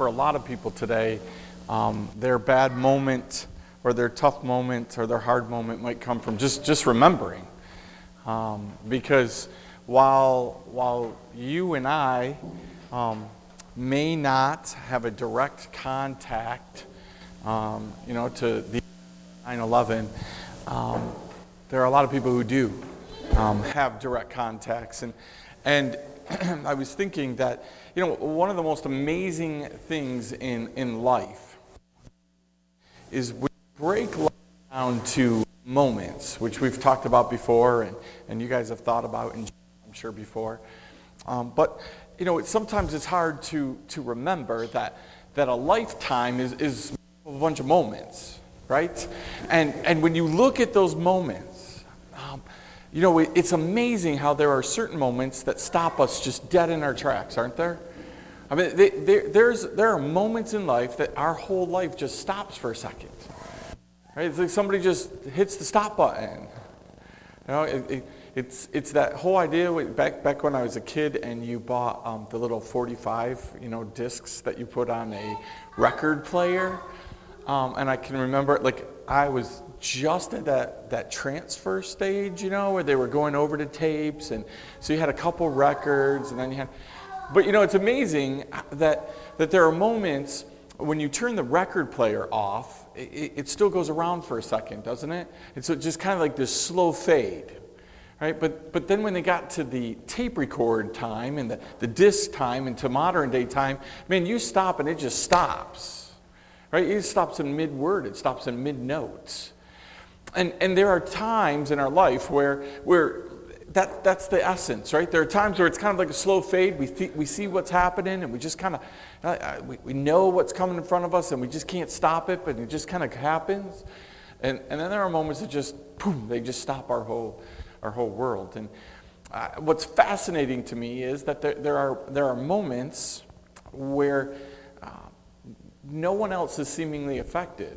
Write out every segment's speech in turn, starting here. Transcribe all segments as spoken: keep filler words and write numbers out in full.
for a lot of people today, um, their bad moment or their tough moment or their hard moment might come from just, just remembering. Um, because while, while you and I um, may not have a direct contact, um, you know, to the nine eleven, um, there are a lot of people who do um, have direct contacts. And, and I was thinking that, you know, one of the most amazing things in, in life is we break life down to moments, which we've talked about before, and, and you guys have thought about, and I'm sure before. Um, but, you know, it, sometimes it's hard to, to remember that, that a lifetime is, is a bunch of moments, right? And, and when you look at those moments, um, you know, it, it's amazing how there are certain moments that stop us just dead in our tracks, aren't there? I mean, they, they, there's, there are moments in life that our whole life just stops for a second. Right? It's like somebody just hits the stop button. You know, it, it, it's it's that whole idea back back when I was a kid and you bought um, the little forty-five, you know, discs that you put on a record player, um, and I can remember, like, I was just at that that transfer stage, you know, where they were going over to tapes, and so you had a couple records, and then you had, but you know, it's amazing that that there are moments when you turn the record player off. It, it still goes around for a second, doesn't it? It's just kind of like this slow fade, right? But but then when they got to the tape record time and the, the disc time and to modern day time, man, you stop and it just stops, right? It stops in mid-word, it stops in mid-notes. And and there are times in our life where where that that's the essence, right? There are times where it's kind of like a slow fade. We th- we see what's happening, and we just kind of uh, we we know what's coming in front of us, and we just can't stop it, but it just kind of happens. And and then there are moments that just boom, they just stop our whole our whole world. And uh, what's fascinating to me is that there there are there are moments where uh, no one else is seemingly affected.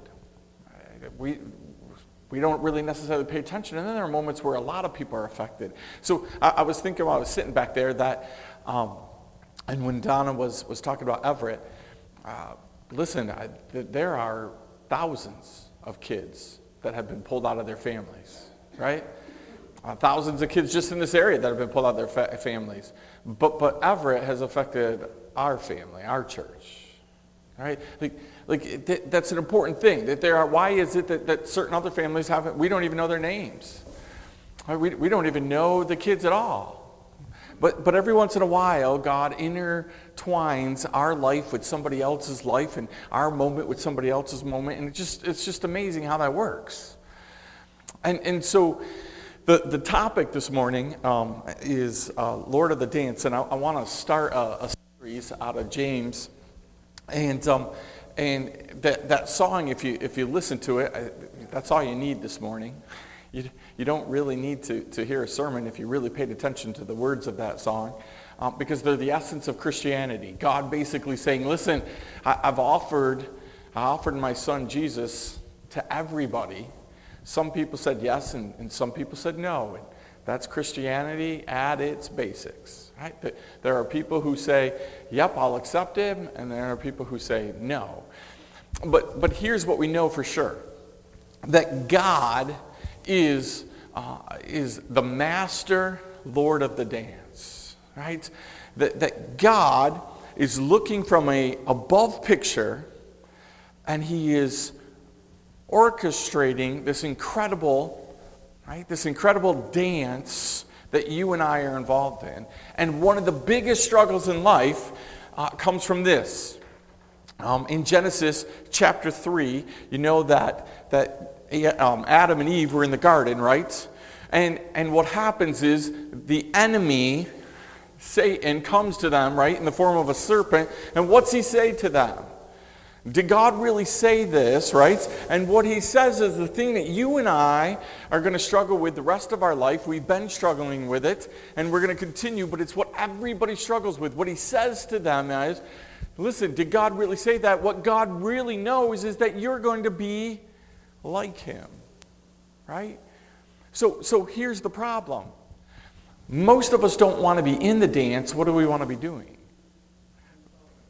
We. We don't really necessarily pay attention. And then there are moments where a lot of people are affected. So I, I was thinking while I was sitting back there that, um, and when Donna was, was talking about Everett, uh, listen, I, th- there are thousands of kids that have been pulled out of their families, right? Uh, thousands of kids just in this area that have been pulled out of their fa- families. But, but Everett has affected our family, our church, right? Like, Like th- that's an important thing. That there are. Why is it that, that certain other families haven't? We don't even know their names. Right? We we don't even know the kids at all. But but every once in a while, God intertwines our life with somebody else's life, and our moment with somebody else's moment, and it just it's just amazing how that works. And and so, the the topic this morning um, is uh, Lord of the Dance, and I, I want to start a, a series out of James, and. Um, And that that song, if you if you listen to it, I, that's all you need this morning. You you don't really need to, to hear a sermon if you really paid attention to the words of that song, um, because they're the essence of Christianity. God basically saying, listen, I, I've offered I offered my son Jesus to everybody. Some people said yes, and, and some people said no. And that's Christianity at its basics. Right? There are people who say, yep, I'll accept him, and there are people who say no. But but here's what we know for sure. That God is uh, is the master Lord of the dance. Right? That, that God is looking from a above picture, and he is orchestrating this incredible, right, this incredible dance that you and I are involved in. And one of the biggest struggles in life uh, comes from this. Um, in Genesis chapter three, you know that that um, Adam and Eve were in the garden, right? And and what happens is the enemy, Satan, comes to them, right, in the form of a serpent. And what's he say to them? Did God really say this, right? And what he says is the thing that you and I are going to struggle with the rest of our life. We've been struggling with it, and we're going to continue, but it's what everybody struggles with. What he says to them is, listen, did God really say that? What God really knows is that you're going to be like him, right? So, so here's the problem. Most of us don't want to be in the dance. What do we want to be doing?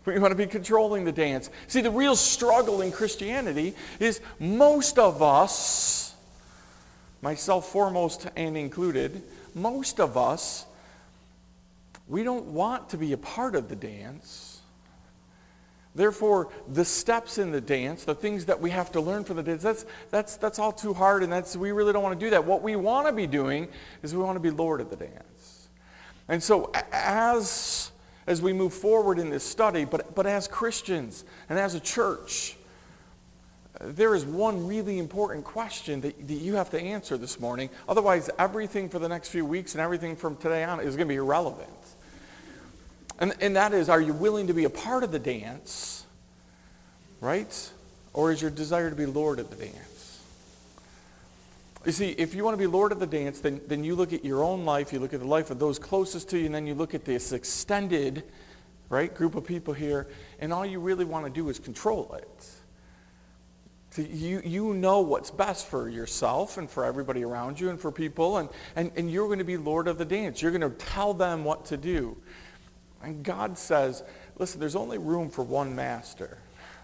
We want to be controlling the dance. See, the real struggle in Christianity is most of us, myself foremost and included, most of us, we don't want to be a part of the dance. Therefore, the steps in the dance, the things that we have to learn for the dance, that's, that's, that's all too hard, and that's, we really don't want to do that. What we want to be doing is we want to be Lord of the dance. And so as... as we move forward in this study, but, but as Christians and as a church, there is one really important question that, that you have to answer this morning. Otherwise, everything for the next few weeks and everything from today on is going to be irrelevant. And, and that is, are you willing to be a part of the dance, right? Or is your desire to be Lord of the dance? You see, if you want to be Lord of the dance, then, then you look at your own life, you look at the life of those closest to you, and then you look at this extended, right, group of people here, and all you really want to do is control it. So you, you know what's best for yourself and for everybody around you and for people, and, and, and you're going to be Lord of the dance. You're going to tell them what to do. And God says, listen, there's only room for one master.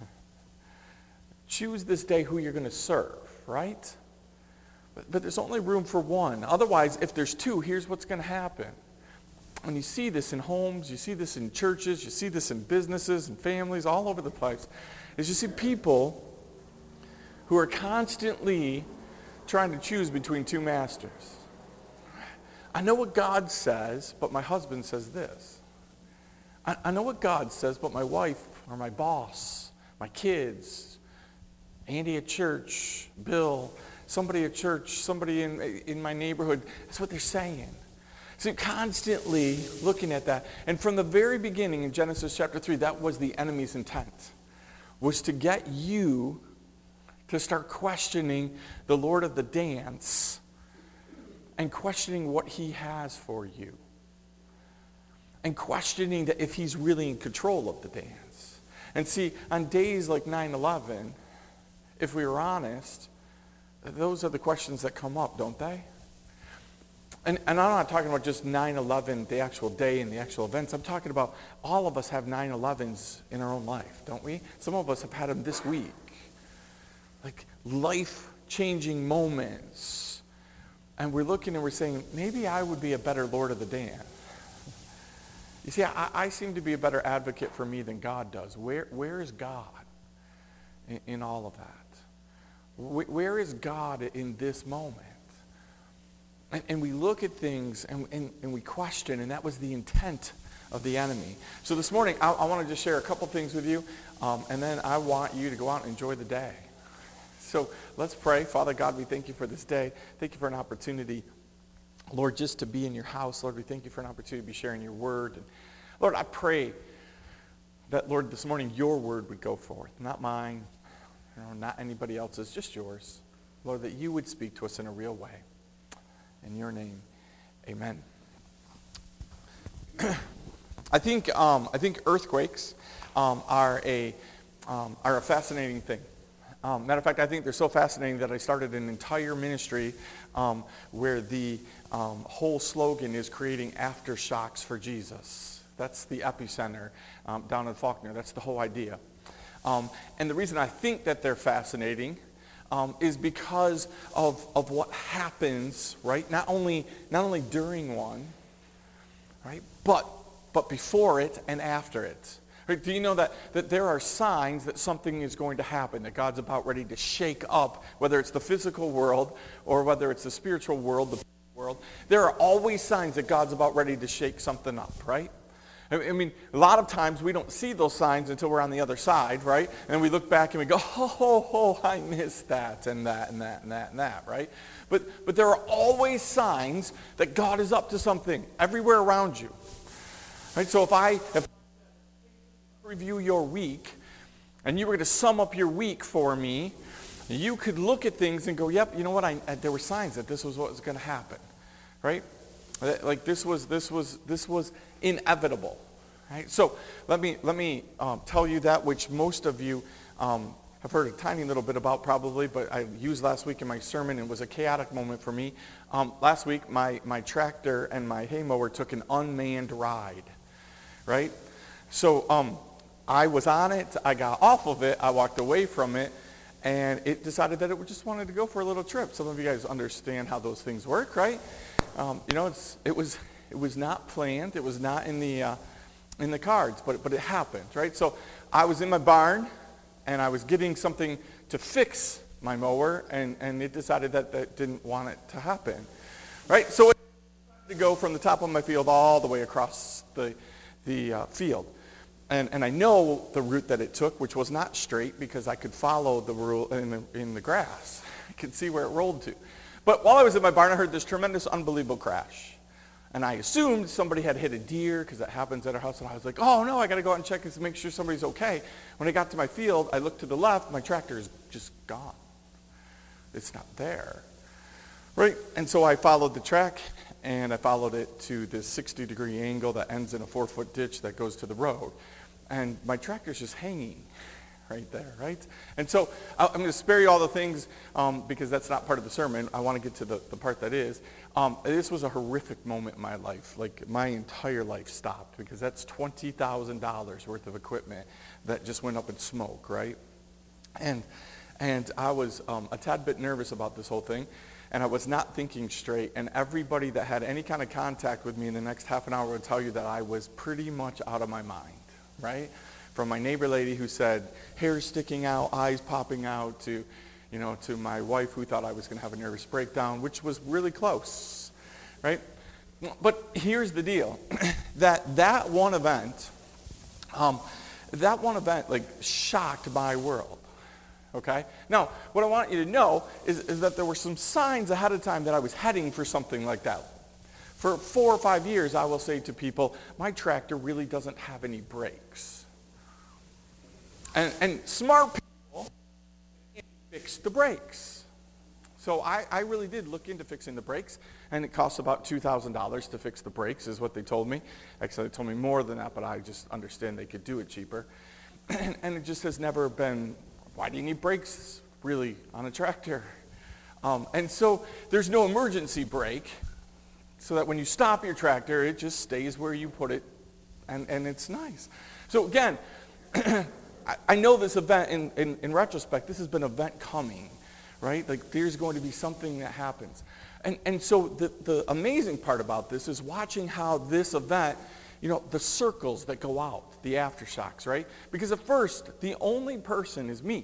Choose this day who you're going to serve, right? But, but there's only room for one. Otherwise, if there's two, here's what's going to happen. When you see this in homes, you see this in churches, you see this in businesses and families all over the place, is you see people who are constantly trying to choose between two masters. I know what God says, but my husband says this. I, I know what God says, but my wife or my boss, my kids, Andy at church, Bill, somebody at church, somebody in, in my neighborhood, that's what they're saying. So constantly looking at that. And from the very beginning in Genesis chapter three, that was the enemy's intent, was to get you to start questioning the Lord of the dance and questioning what he has for you. And questioning that if he's really in control of the dance. And see, on days like nine eleven, if we were honest, those are the questions that come up, don't they? And, and I'm not talking about just nine eleven, the actual day and the actual events. I'm talking about all of us have nine elevens in our own life, don't we? Some of us have had them this week. Like life-changing moments. And we're looking and we're saying, maybe I would be a better Lord of the dance. You see, I, I seem to be a better advocate for me than God does. Where, where is God in, in all of that? Where is God in this moment? And, and we look at things and, and, and we question, and that was the intent of the enemy. So this morning, I, I want to just share a couple things with you, um, and then I want you to go out and enjoy the day. So let's pray. Father God, we thank you for this day. Thank you for an opportunity, Lord, just to be in your house. Lord, we thank you for an opportunity to be sharing your word. And Lord, I pray that, Lord, this morning your word would go forth, not mine. You know, not anybody else's, just yours. Lord, that you would speak to us in a real way. In your name, amen. I think um, I think earthquakes um, are a um, are a fascinating thing. Um, matter of fact, I think they're so fascinating that I started an entire ministry um, where the um, whole slogan is creating aftershocks for Jesus. That's the epicenter um, down in Faulkner. That's the whole idea. Um, and the reason I think that they're fascinating um, is because of, of what happens, right? Not only not only during one, right? But but before it and after it. Right? Do you know that, that there are signs that something is going to happen, that God's about ready to shake up, whether it's the physical world or whether it's the spiritual world, the world. There are always signs that God's about ready to shake something up, right? I mean, a lot of times we don't see those signs until we're on the other side, right? And we look back and we go, oh, oh, oh, I missed that and that and that and that and that, right? But but there are always signs that God is up to something everywhere around you, right? So if I if I review your week and you were going to sum up your week for me, you could look at things and go, yep, you know what? I, there were signs that this was what was going to happen, right? Like this was this was this was inevitable, right? So let me let me um, tell you that which most of you um, have heard a tiny little bit about probably, but I used last week in my sermon. It was a chaotic moment for me. Um, last week, my my tractor and my hay mower took an unmanned ride, right? So um, I was on it, I got off of it, I walked away from it, and it decided that it just wanted to go for a little trip. Some of you guys understand how those things work, right? Um, you know, it's, it was it was not planned, it was not in the uh, in the cards, but but it happened, right? So I was in my barn, and I was getting something to fix my mower, and, and it decided that that didn't want it to happen, right? So it decided to go from the top of my field all the way across the the uh, field. And, and I know the route that it took, which was not straight, because I could follow the rule in the, in the grass. I could see where it rolled to. But while I was in my barn, I heard this tremendous, unbelievable crash. And I assumed somebody had hit a deer, because that happens at our house. And I was like, oh, no, I got to go out and check and make sure somebody's okay. When I got to my field, I looked to the left. My tractor is just gone. It's not there. Right? And so I followed the track, and I followed it to this sixty-degree angle that ends in a four-foot ditch that goes to the road. And my tractor's just hanging right there, right? And so I'm going to spare you all the things um, because that's not part of the sermon. I want to get to the, the part that is. Um, this was a horrific moment in my life. Like, my entire life stopped because that's twenty thousand dollars worth of equipment that just went up in smoke, right? And and I was um, a tad bit nervous about this whole thing, and I was not thinking straight. And everybody that had any kind of contact with me in the next half an hour would tell you that I was pretty much out of my mind. Right? From my neighbor lady who said hair sticking out, eyes popping out, to, you know, to my wife who thought I was going to have a nervous breakdown, which was really close, right? But here's the deal: that that one event, um, that one event, like, shocked my world. Okay. Now, what I want you to know is, is that there were some signs ahead of time that I was heading for something like that. For four or five years, I will say to people, my tractor really doesn't have any brakes. And, and smart people fix the brakes. So I, I really did look into fixing the brakes, and it costs about two thousand dollars to fix the brakes, is what they told me. Actually, they told me more than that, but I just understand they could do it cheaper. And, and it just has never been, why do you need brakes, really, on a tractor? Um, and so there's no emergency brake, so that when you stop your tractor, it just stays where you put it, and, and it's nice. So again, I, I know this event, in, in, in retrospect, this has been an event coming, right? Like, there's going to be something that happens. And, and so the, the amazing part about this is watching how this event, you know, the circles that go out, the aftershocks, right? Because at first, the only person is me.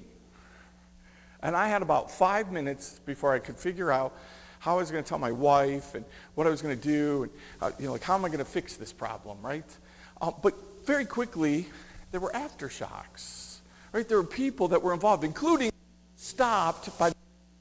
And I had about five minutes before I could figure out how I was going to tell my wife and what I was going to do, and uh, you know, like, how am I going to fix this problem, right? Uh, but very quickly, there were aftershocks, right? There were people that were involved, including stopped by,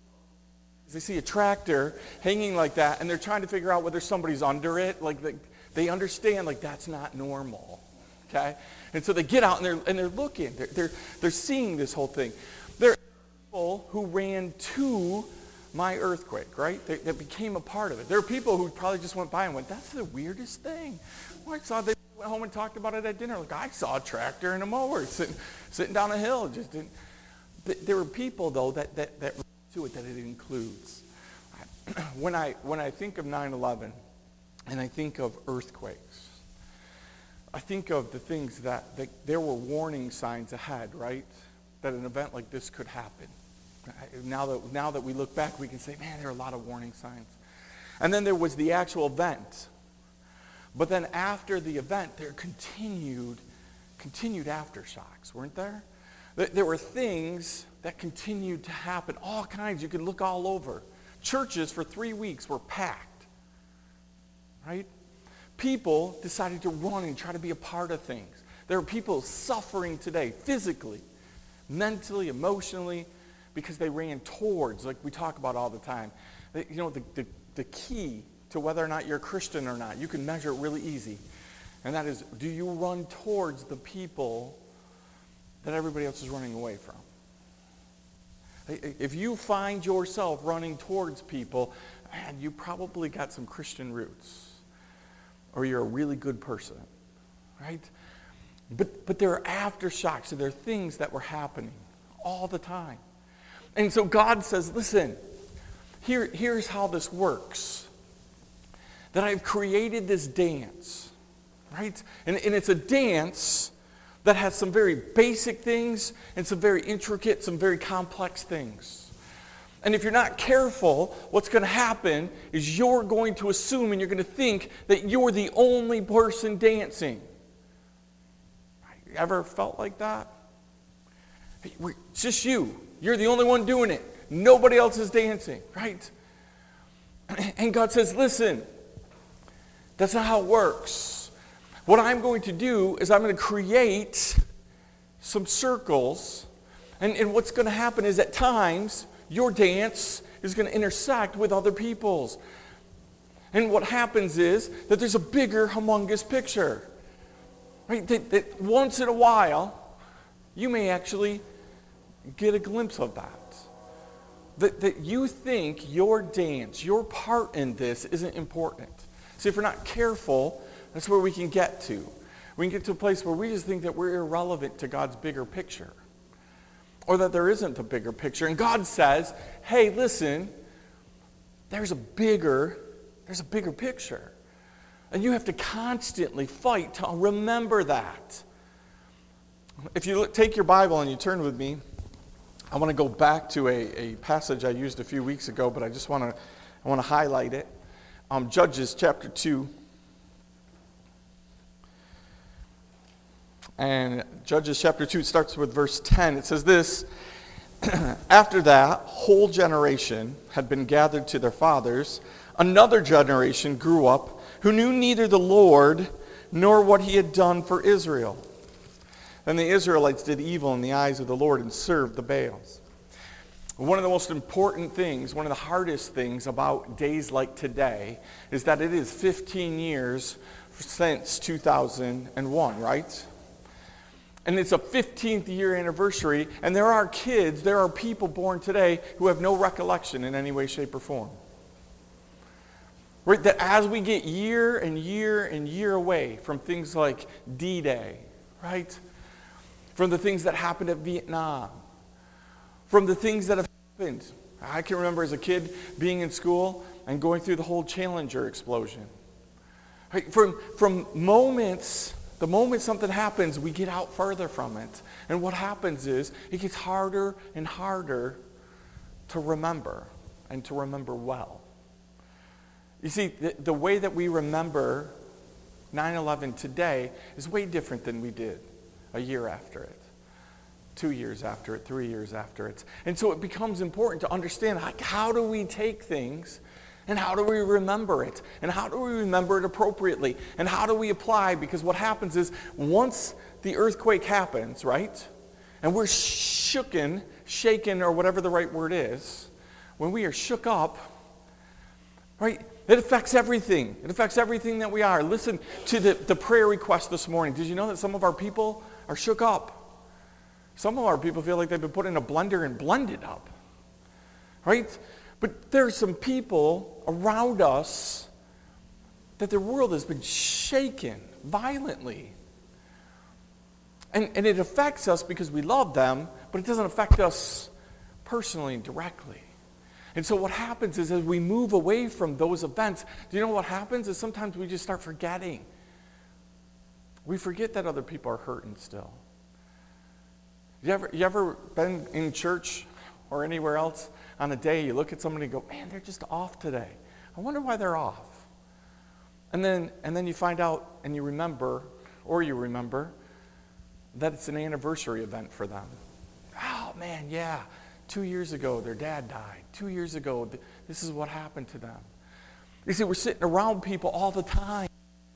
they see a tractor hanging like that, and they're trying to figure out whether somebody's under it. Like, they, they understand, like, that's not normal, okay? And so they get out and they're and they're looking, they're they're, they're seeing this whole thing. There are people who ran to my earthquake, right? They, that became a part of it. There are people who probably just went by and went, that's the weirdest thing. Well, I saw they went home and talked about it at dinner. Like, I saw a tractor and a mower sitting, sitting down a hill. Just didn't. There were people, though, that, that, that to it that it includes. When I, when I think of nine eleven and I think of earthquakes, I think of the things that, that there were warning signs ahead, right? That an event like this could happen. Now that, now that we look back, we can say, man, there are a lot of warning signs. And then there was the actual event. But then after the event, there continued, continued aftershocks, weren't there? There were things that continued to happen, all kinds. You could look all over. Churches for three weeks were packed, right? People decided to run and try to be a part of things. There are people suffering today, physically, mentally, emotionally, because they ran towards, like we talk about all the time. You know, the, the, the key to whether or not you're a Christian or not, you can measure it really easy. And that is, do you run towards the people that everybody else is running away from? If you find yourself running towards people, man, you probably got some Christian roots. Or you're a really good person, right? But, but there are aftershocks, and there are things that were happening all the time. And so God says, listen, here, here's how this works. That I've created this dance, right? And, and it's a dance that has some very basic things and some very intricate, some very complex things. And if you're not careful, what's going to happen is you're going to assume and you're going to think that you're the only person dancing. You ever felt like that? It's just you. You're the only one doing it. Nobody else is dancing, right? And God says, listen, that's not how it works. What I'm going to do is I'm going to create some circles. And, and what's going to happen is at times, your dance is going to intersect with other people's. And what happens is that there's a bigger, humongous picture. Right? That, that once in a while, you may actually get a glimpse of that. That, that you think your dance, your part in this isn't important. See, if we're not careful, that's where we can get to. We can get to a place where we just think that we're irrelevant to God's bigger picture. Or that there isn't a bigger picture. And God says, hey, listen, there's a bigger, there's a bigger picture. And you have to constantly fight to remember that. If you look, take your Bible and you turn with me, I want to go back to a, a passage I used a few weeks ago, but I just want to I want to highlight it. Um, Judges chapter two. And Judges chapter two starts with verse ten. It says this, after that whole generation had been gathered to their fathers, another generation grew up who knew neither the Lord nor what he had done for Israel. Then the Israelites did evil in the eyes of the Lord and served the Baals. One of the most important things, one of the hardest things about days like today is that it is fifteen years since two thousand one, right? And it's a fifteenth year anniversary, and there are kids, there are people born today who have no recollection in any way, shape, or form. Right? That as we get year and year and year away from things like D-Day, right? From the things that happened at Vietnam, from the things that have happened. I can remember as a kid being in school and going through the whole Challenger explosion. Right? From, from moments, the moment something happens, we get out further from it. And what happens is it gets harder and harder to remember and to remember well. You see, the, the way that we remember nine eleven today is way different than we did a year after it, two years after it, three years after it. And so it becomes important to understand, like, how do we take things and how do we remember it? And how do we remember it appropriately? And how do we apply? Because what happens is once the earthquake happens, right, and we're shooken, shaken, or whatever the right word is, when we are shook up, right, it affects everything. It affects everything that we are. Listen to the, the prayer request this morning. Did you know that some of our people are shook up? Some of our people feel like they've been put in a blender and blended up. Right? But there are some people around us that their world has been shaken violently. And, and it affects us because we love them, but it doesn't affect us personally and directly. And so what happens is as we move away from those events, do you know what happens? Is sometimes we just start forgetting. We forget that other people are hurting still. You ever, you ever been in church or anywhere else on a day, you look at somebody and go, man, they're just off today. I wonder why they're off. And then, and then you find out and you remember, or you remember, that it's an anniversary event for them. Oh, man, yeah. Two years ago, their dad died. Two years ago, th- this is what happened to them. You see, we're sitting around people all the time.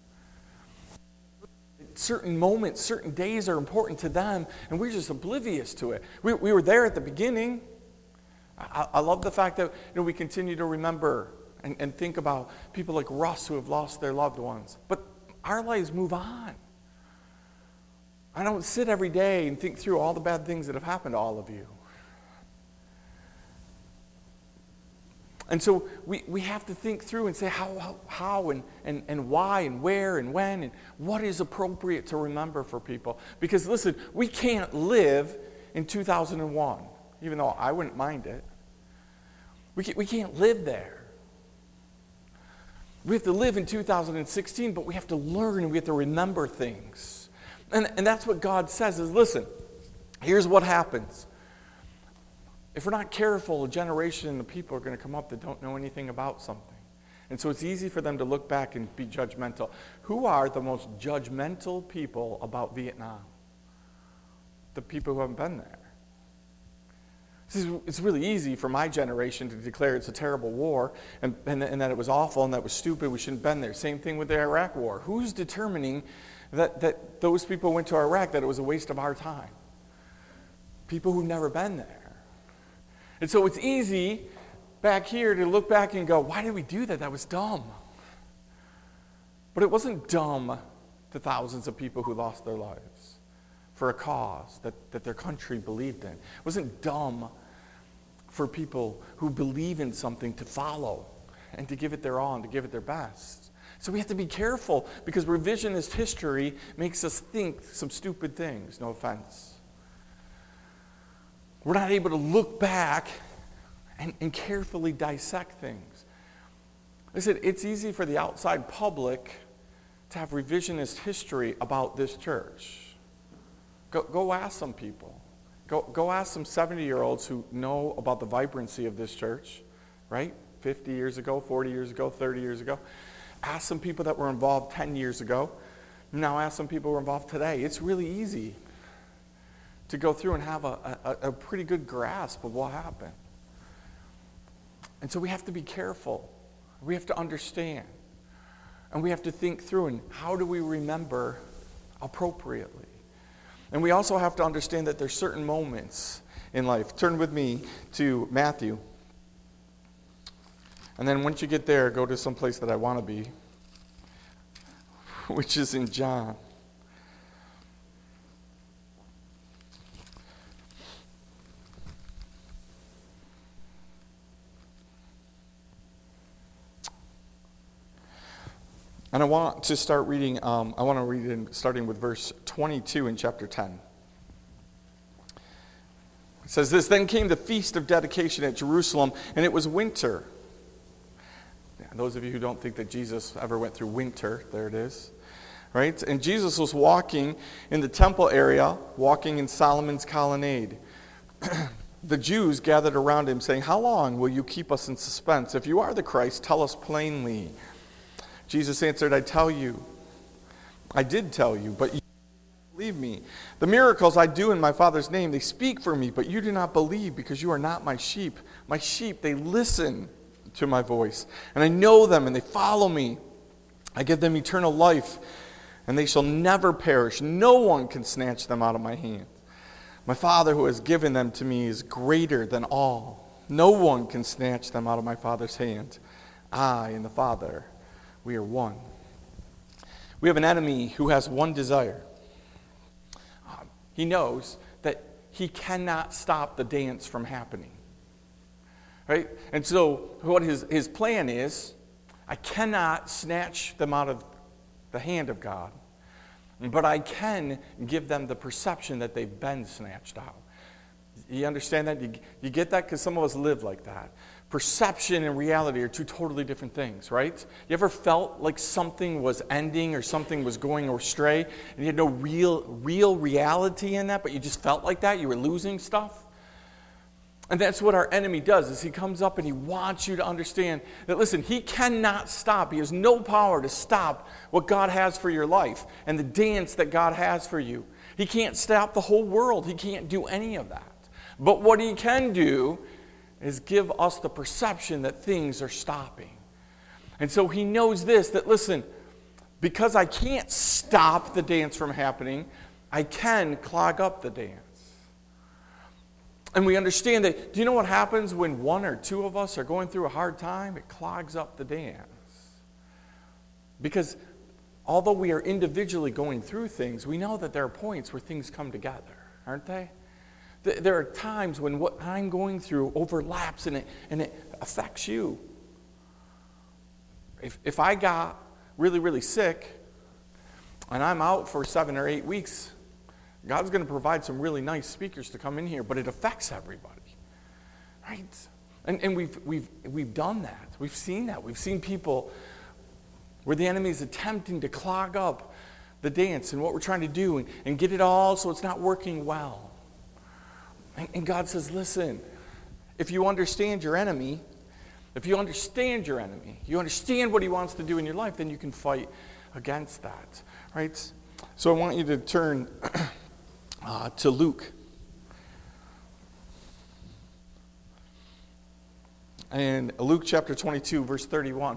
Certain moments, certain days are important to them, and we're just oblivious to it. We, we were there at the beginning. I, I love the fact that you know, we continue to remember and, and think about people like Russ who have lost their loved ones. But our lives move on. I don't sit every day and think through all the bad things that have happened to all of you. And so we, we have to think through and say how, how, how and, and, and why and where and when and what is appropriate to remember for people. Because listen, we can't live in two thousand one, even though I wouldn't mind it. We can't, we can't live there. We have to live in two thousand sixteen, but we have to learn and we have to remember things. And, and that's what God says is, listen, here's what happens. If we're not careful, a generation of people are going to come up that don't know anything about something. And so it's easy for them to look back and be judgmental. Who are the most judgmental people about Vietnam? The people who haven't been there. It's really easy for my generation to declare it's a terrible war and, and, and that it was awful and that was stupid, we shouldn't have been there. Same thing with the Iraq war. Who's determining that, that those people went to Iraq, that it was a waste of our time? People who've never been there. And so it's easy back here to look back and go, why did we do that? That was dumb. But it wasn't dumb to thousands of people who lost their lives for a cause that, that their country believed in. It wasn't dumb for people who believe in something to follow and to give it their all and to give it their best. So we have to be careful because revisionist history makes us think some stupid things, no offense. We're not able to look back and, and carefully dissect things. Listen, it's easy for the outside public to have revisionist history about this church. Go, go ask some people. Go, go ask some seventy-year-olds who know about the vibrancy of this church, right? fifty years ago, forty years ago, thirty years ago. Ask some people that were involved ten years ago. Now ask some people who are involved today. It's really easy to go through and have a, a, a pretty good grasp of what happened. And so we have to be careful. We have to understand. And we have to think through, and how do we remember appropriately? And we also have to understand that there's certain moments in life. Turn with me to Matthew. And then once you get there, go to some place that I want to be, which is in John. And I want to start reading, um, I want to read in, starting with verse twenty-two in chapter ten. It says this, "Then came the feast of dedication at Jerusalem, and it was winter." Yeah, those of you who don't think that Jesus ever went through winter, there it is. Right? And Jesus was walking in the temple area, walking in Solomon's colonnade. The Jews gathered around him, saying, "How long will you keep us in suspense? If you are the Christ, tell us plainly." Jesus answered, "I tell you, I did tell you, but you don't believe me. The miracles I do in my Father's name, they speak for me, but you do not believe because you are not my sheep. My sheep, they listen to my voice, and I know them, and they follow me. I give them eternal life, and they shall never perish. No one can snatch them out of my hand. My Father who has given them to me is greater than all. No one can snatch them out of my Father's hand. I and the Father, we are one." We have an enemy who has one desire. Um, he knows that he cannot stop the dance from happening. Right? And so what his, his plan is, I cannot snatch them out of the hand of God, but I can give them the perception that they've been snatched out. You understand that? You, you get that? Because some of us live like that. Perception and reality are two totally different things, right? You ever felt like something was ending or something was going astray, and you had no real, real reality in that, but you just felt like that? You were losing stuff? And that's what our enemy does, is he comes up and he wants you to understand that, listen, he cannot stop. He has no power to stop what God has for your life and the dance that God has for you. He can't stop the whole world. He can't do any of that. But what he can do is give us the perception that things are stopping. And so he knows this, that listen, because I can't stop the dance from happening, I can clog up the dance. And we understand that, do you know what happens when one or two of us are going through a hard time? It clogs up the dance. Because although we are individually going through things, we know that there are points where things come together, aren't they? There are times when what I'm going through overlaps and it, and it affects you. If, if I got really, really sick and I'm out for seven or eight weeks, God's going to provide some really nice speakers to come in here, but it affects everybody, right? And, and we've, we've, we've done that. We've seen that. We've seen people where the enemy is attempting to clog up the dance and what we're trying to do and, and get it all so it's not working well. And, and God says, listen, if you understand your enemy, if you understand your enemy, you understand what he wants to do in your life, then you can fight against that, right? So I want you to turn uh, to Luke. And Luke chapter twenty-two, verse thirty-one.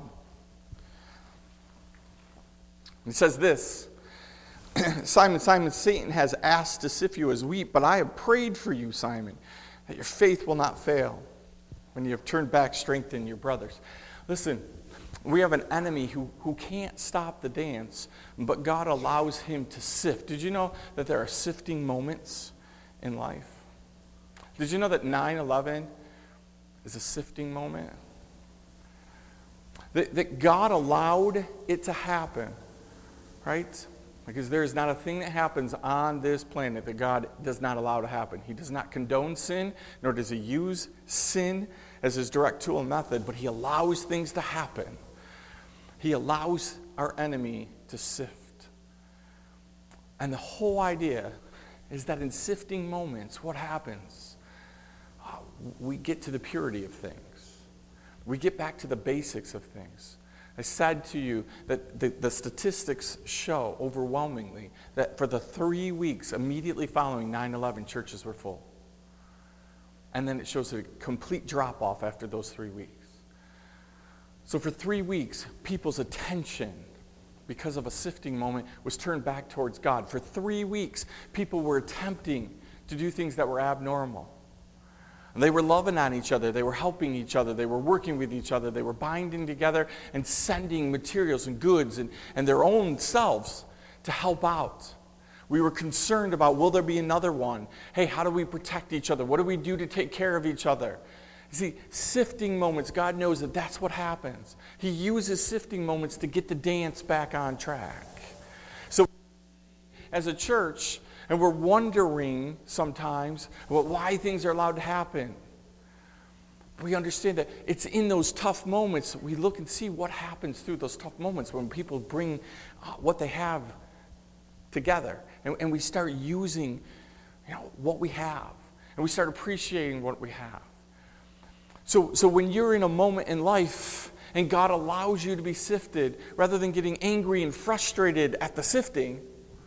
It says this, Simon, Simon, Satan has asked to sift you as wheat, but I have prayed for you, Simon, that your faith will not fail. When you have turned back, strengthen your brothers. Listen, we have an enemy who, who can't stop the dance, but God allows him to sift. Did you know that there are sifting moments in life? Did you know that nine eleven is a sifting moment? That, that God allowed it to happen, right? Because there is not a thing that happens on this planet that God does not allow to happen. He does not condone sin, nor does he use sin as his direct tool and method, but he allows things to happen. He allows our enemy to sift. And the whole idea is that in sifting moments, what happens? Uh, we get to the purity of things. We get back to the basics of things. I said to you that the, the statistics show overwhelmingly that for the three weeks immediately following nine eleven, churches were full. And then it shows a complete drop-off after those three weeks. So for three weeks, people's attention, because of a sifting moment, was turned back towards God. For three weeks, people were attempting to do things that were abnormal. And they were loving on each other. They were helping each other. They were working with each other. They were binding together and sending materials and goods and, and their own selves to help out. We were concerned about, will there be another one? Hey, how do we protect each other? What do we do to take care of each other? You see, sifting moments, God knows that that's what happens. He uses sifting moments to get the dance back on track. So as a church, and we're wondering sometimes well, why things are allowed to happen. We understand that it's in those tough moments we look and see what happens through those tough moments when people bring uh, what they have together. And, and we start using you know, what we have. And we start appreciating what we have. So, so when you're in a moment in life and God allows you to be sifted, rather than getting angry and frustrated at the sifting,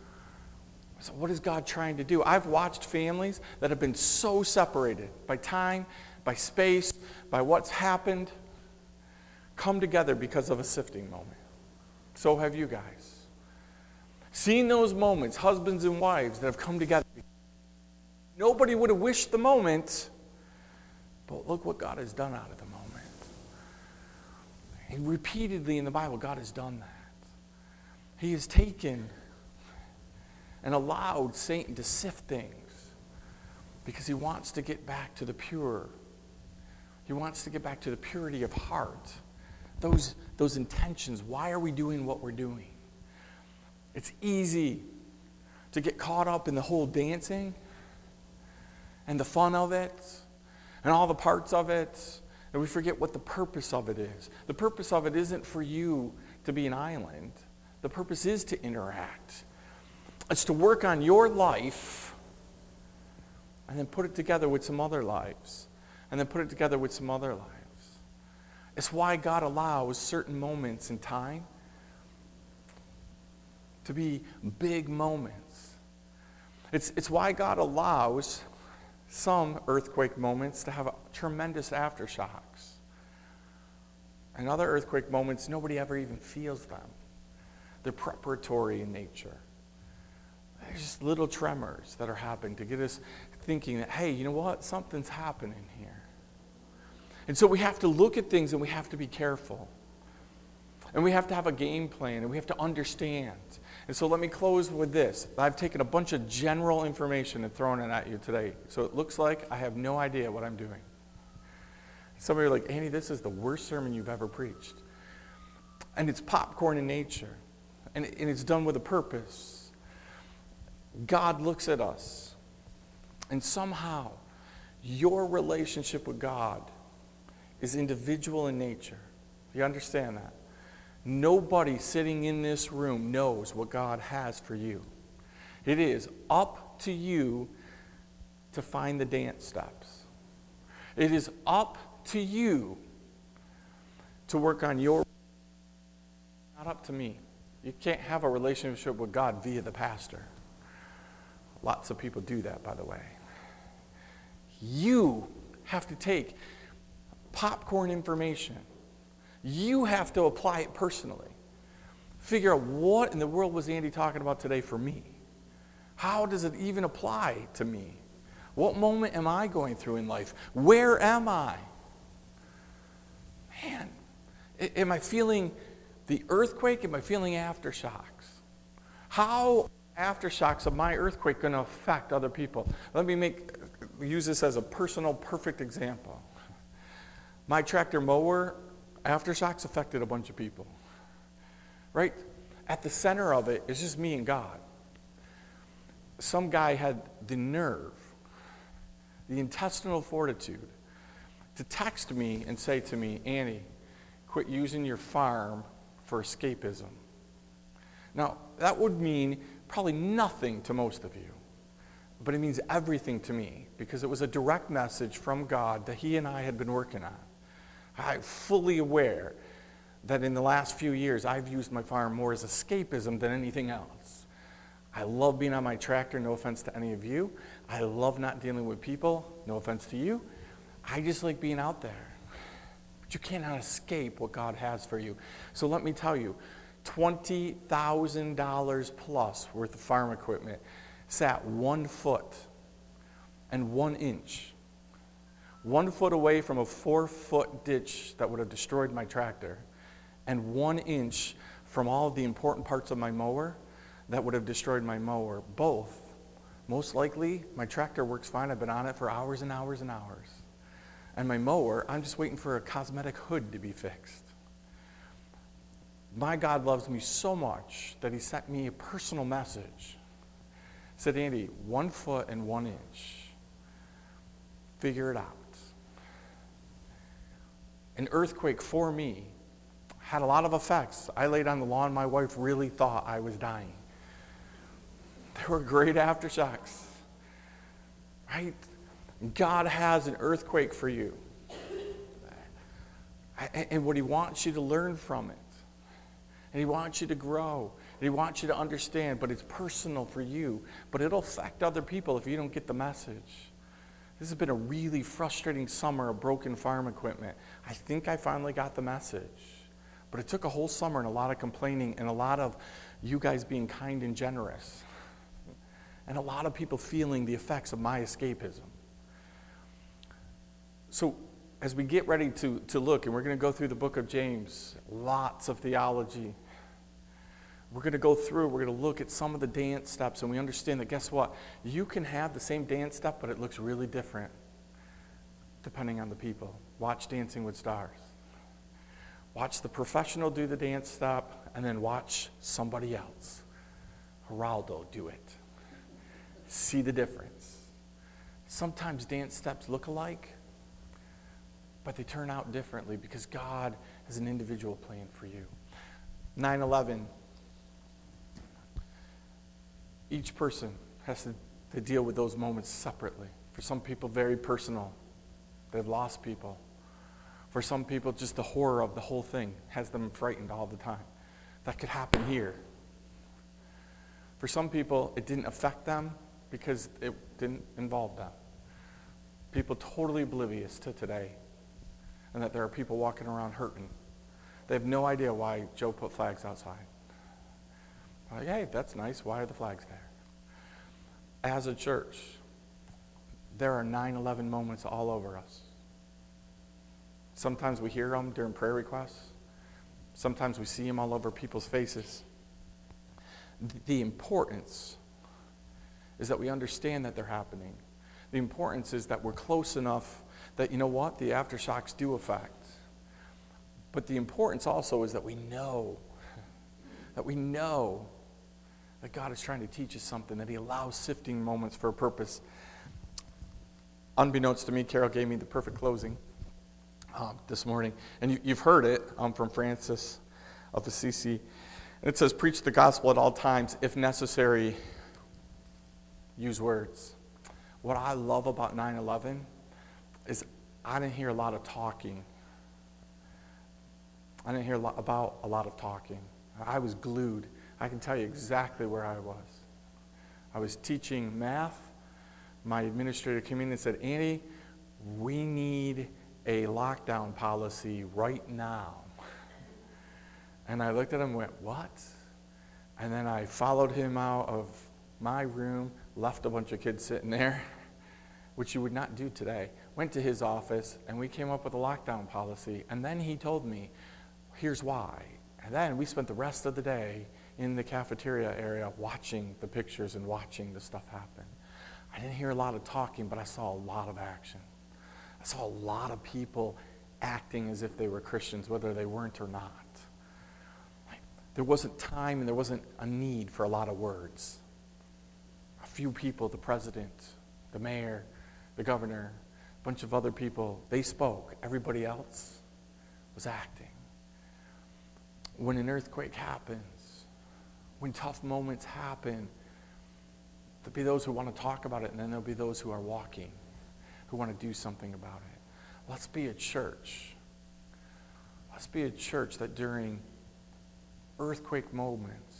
so what is God trying to do? I've watched families that have been so separated by time, by space, by what's happened, come together because of a sifting moment. So have you guys. Seen those moments, husbands and wives that have come together. Nobody would have wished the moment, but look what God has done out of the moment. And repeatedly in the Bible, God has done that. He has taken and allowed Satan to sift things because he wants to get back to the pure. He wants to get back to the purity of heart. Those, those intentions. Why are we doing what we're doing? It's easy to get caught up in the whole dancing and the fun of it and all the parts of it, and we forget what the purpose of it is. The purpose of it isn't for you to be an island. The purpose is to interact. It's to work on your life and then put it together with some other lives. And then put it together with some other lives. It's why God allows certain moments in time to be big moments. It's, it's why God allows some earthquake moments to have tremendous aftershocks. And other earthquake moments, nobody ever even feels them. They're preparatory in nature. There's just little tremors that are happening to get us thinking that, hey, you know what? Something's happening here. And so we have to look at things and we have to be careful. And we have to have a game plan and we have to understand. And so let me close with this. I've taken a bunch of general information and thrown it at you today. So it looks like I have no idea what I'm doing. Some of you are like, Andy, this is the worst sermon you've ever preached. And it's popcorn in nature. And it's done with a purpose. God looks at us, and somehow your relationship with God is individual in nature. You understand that? Nobody sitting in this room knows what God has for you. It is up to you to find the dance steps. It is up to you to work on your, not up to me. You can't have a relationship with God via the pastor. Lots of people do that, by the way. You have to take popcorn information. You have to apply it personally. Figure out, what in the world was Andy talking about today for me? How does it even apply to me? What moment am I going through in life? Where am I? Man, am I feeling the earthquake? Am I feeling aftershocks? How aftershocks of my earthquake going to affect other people? Let me make use this as a personal, perfect example. My tractor mower aftershocks affected a bunch of people. Right? At the center of it is just me and God. Some guy had the nerve, the intestinal fortitude, to text me and say to me, Annie, quit using your farm for escapism. Now, that would mean probably nothing to most of you, but it means everything to me, because it was a direct message from God that he and I had been working on. I'm fully aware that in the last few years, I've used my farm more as escapism than anything else. I love being on my tractor, no offense to any of you. I love not dealing with people, no offense to you. I just like being out there. But you cannot escape what God has for you. So let me tell you, twenty thousand dollars plus worth of farm equipment sat one foot and one inch. One foot away from a four-foot ditch that would have destroyed my tractor, and one inch from all of the important parts of my mower that would have destroyed my mower. Both. Most likely, my tractor works fine. I've been on it for hours and hours and hours. And my mower, I'm just waiting for a cosmetic hood to be fixed. My God loves me so much that he sent me a personal message. He said, Andy, one foot and one inch. Figure it out. An earthquake for me had a lot of effects. I laid on the lawn. My wife really thought I was dying. There were great aftershocks, right? God has an earthquake for you. And what he wants you to learn from it. And he wants you to grow. And he wants you to understand, but it's personal for you. But it'll affect other people if you don't get the message. This has been a really frustrating summer of broken farm equipment. I think I finally got the message. But it took a whole summer and a lot of complaining and a lot of you guys being kind and generous. And a lot of people feeling the effects of my escapism. So as we get ready to, to look, and we're going to go through the book of James, lots of theology. We're going to go through, we're going to look at some of the dance steps, and we understand that, guess what? You can have the same dance step, but it looks really different depending on the people. Watch Dancing with Stars. Watch the professional do the dance step, and then watch somebody else, Geraldo, do it. See the difference. Sometimes dance steps look alike, but they turn out differently because God has an individual plan for you. nine eleven. Each person has to, to deal with those moments separately. For some people, very personal. They've lost people. For some people, just the horror of the whole thing has them frightened all the time. That could happen here. For some people, it didn't affect them because it didn't involve them. People totally oblivious to today, and that there are people walking around hurting. They have no idea why Joe put flags outside. Like, hey, that's nice. Why are the flags there? As a church, there are nine eleven moments all over us. Sometimes we hear them during prayer requests. Sometimes we see them all over people's faces. The importance is that we understand that they're happening. The importance is that we're close enough that, you know what, the aftershocks do affect. But the importance also is that we know, that we know that God is trying to teach us something, that he allows sifting moments for a purpose. Unbeknownst to me, Carol gave me the perfect closing um, this morning. And you, you've heard it um, from Francis of Assisi. And it says, preach the gospel at all times. If necessary, use words. What I love about nine eleven is I didn't hear a lot of talking. I didn't hear a lot about a lot of talking. I was glued. I can tell you exactly where I was. I was teaching math. My administrator came in and said, Andy, we need a lockdown policy right now. And I looked at him and went, what? And then I followed him out of my room, left a bunch of kids sitting there, which you would not do today. Went to his office, and we came up with a lockdown policy. And then he told me, here's why. And then we spent the rest of the day in the cafeteria area watching the pictures and watching the stuff happen. I didn't hear a lot of talking, but I saw a lot of action. I saw a lot of people acting as if they were Christians, whether they weren't or not. There wasn't time and there wasn't a need for a lot of words. A few people, the president, the mayor, the governor, a bunch of other people, they spoke. Everybody else was acting. When an earthquake happens, when tough moments happen, there'll be those who want to talk about it, and then there'll be those who are walking, who want to do something about it. Let's be a church. Let's be a church that during earthquake moments,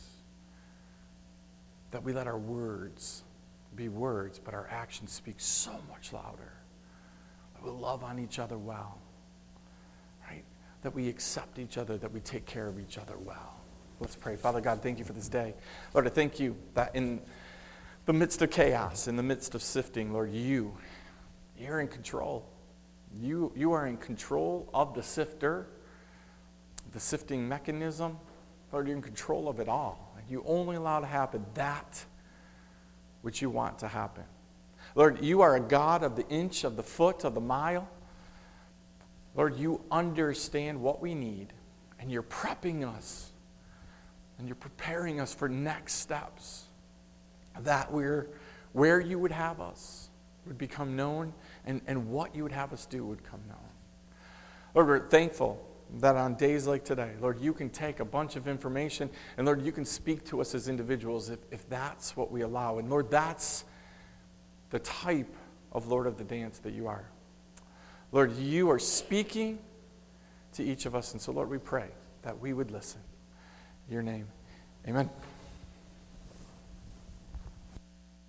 that we let our words be words, but our actions speak so much louder. That we love on each other well, right? That we accept each other, that we take care of each other well. Let's pray. Father God, thank you for this day. Lord, I thank you that in the midst of chaos, in the midst of sifting, Lord, you, you're in control. You, you are in control of the sifter, the sifting mechanism. Lord, you're in control of it all. You only allow to happen that which you want to happen. Lord, you are a God of the inch, of the foot, of the mile. Lord, you understand what we need, and you're prepping us, and you're preparing us for next steps, that we're where you would have us would become known, and, and what you would have us do would come known. Lord, we're thankful that on days like today, Lord, you can take a bunch of information, and Lord, you can speak to us as individuals if, if that's what we allow. And Lord, that's the type of Lord of the dance that you are. Lord, you are speaking to each of us, and so Lord, we pray that we would listen. In your name, amen.